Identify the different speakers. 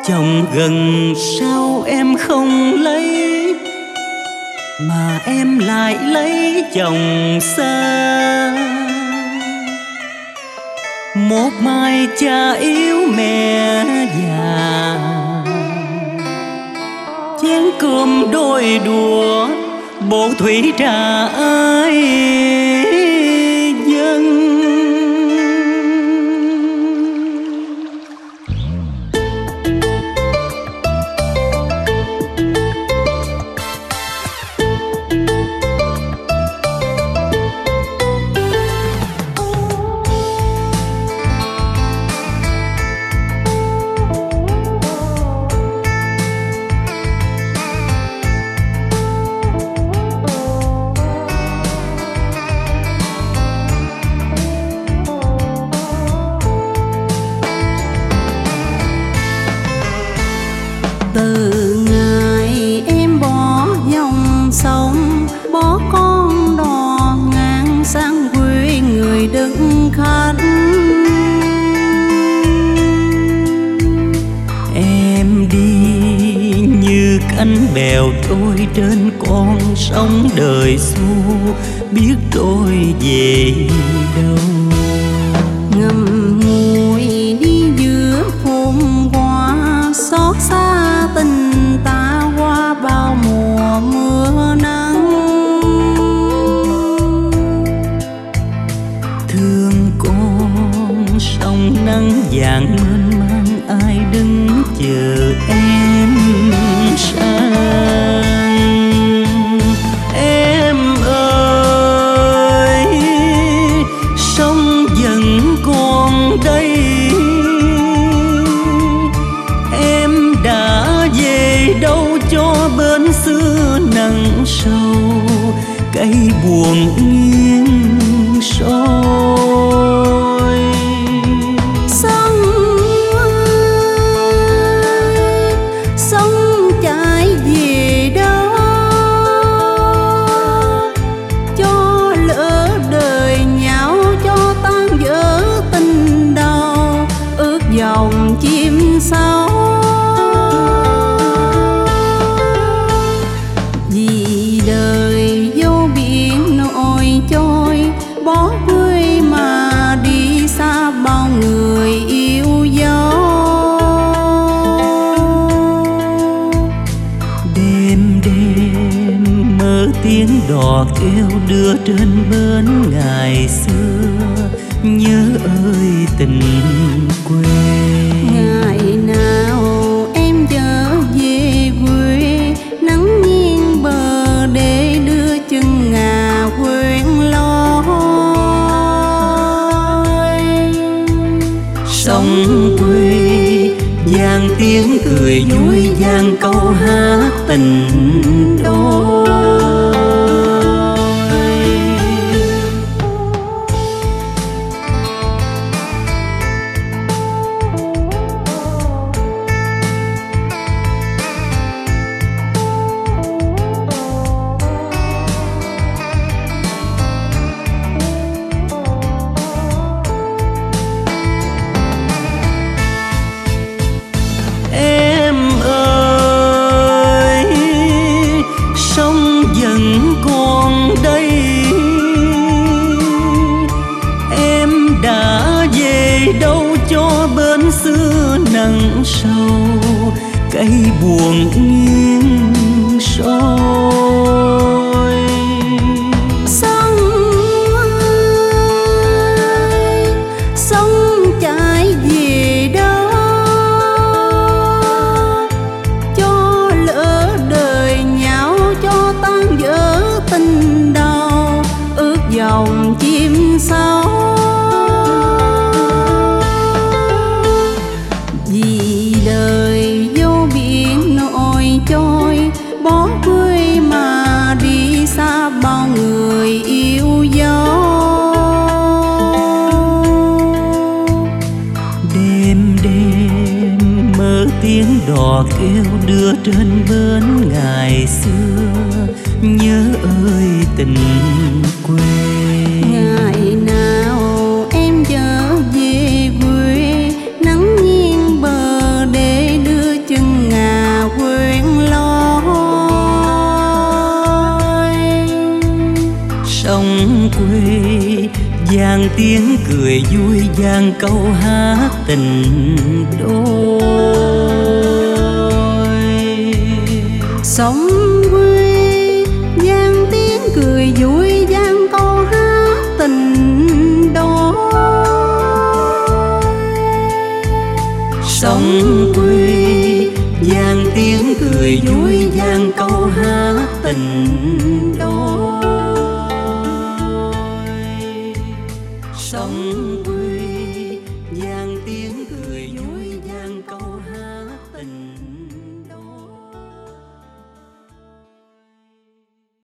Speaker 1: Chồng gần sao em không lấy, mà em lại lấy chồng xa. Một mai cha yếu mẹ già, chén cơm đôi đũa, bộ thủy trà ai dâng.
Speaker 2: Từ ngày em bỏ dòng sông, bỏ con đò ngang sang quê người đừng khách.
Speaker 1: Em đi như cánh bèo trôi trên con sông đời xô, biết trôi về đâu.
Speaker 2: Ngậm ngùi đi giữa phồn hoa, xót xa tình ta qua bao mùa mưa nắng.
Speaker 1: Thương con sông nắng vàng mênh mang, ai đứng chờ em sang. Em ơi, sông vẫn còn đây, em đã về đâu cho bên xưa nắng sâu, cây buồn nghiêng soi.
Speaker 2: Sông ơi, sông chảy về đâu, cho lỡ đời nhau, cho tan vỡ tình đầu, ước dòng chim sâu. Vì đời vô biển nổi trôi, bỏ quê mà đi xa bao người yêu dấu.
Speaker 1: Đêm đêm mơ tiếng đò kêu đưa trên bến ngày xưa, nhớ ơi tình quê.
Speaker 2: Ngày nào em trở về quê, nắng nghiêng bờ để đưa chân ngà quen lối.
Speaker 1: Sông quê vang tiếng cười vui, vang câu hát tình đôi. Em ơi, sông vẫn còn đây, em đã về đâu cho bên xưa nắng sâu, cây buồn nghiêng soi.
Speaker 2: Sông ơi, sông chảy về đâu, cho lỡ đời nhau, cho tan vỡ tình đầu, ước dòng chim sâu. Vì đời vô biển nổi trôi, bỏ quê mà đi xa bao người yêu dấu.
Speaker 1: Đêm đêm mơ tiếng đò kêu đưa trên bến ngày xưa, nhớ ơi tình quê.
Speaker 2: Ngày nào em trở về quê, nắng nghiêng bờ để đưa
Speaker 1: tiếng cười vui vang câu hát tình đôi.
Speaker 2: Sông quê vang tiếng cười vui vang câu hát tình đôi.
Speaker 1: Sông quê vang tiếng cười vui vang câu hát tình đôi.